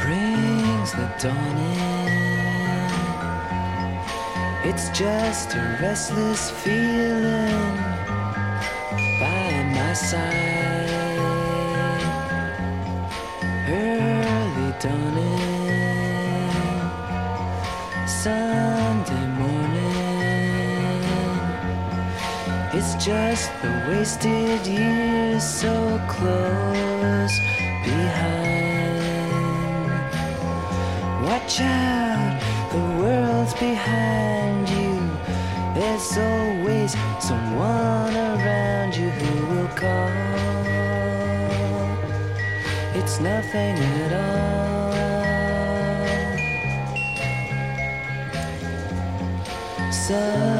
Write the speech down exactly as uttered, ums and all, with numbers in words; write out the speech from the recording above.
brings the dawn in. It's just a restless feeling by my side. Early dawning, Sunday morning. It's just the wasted years so close behind. Watch out, the world's behind you. There's always someone around you who will call. It's nothing at all. So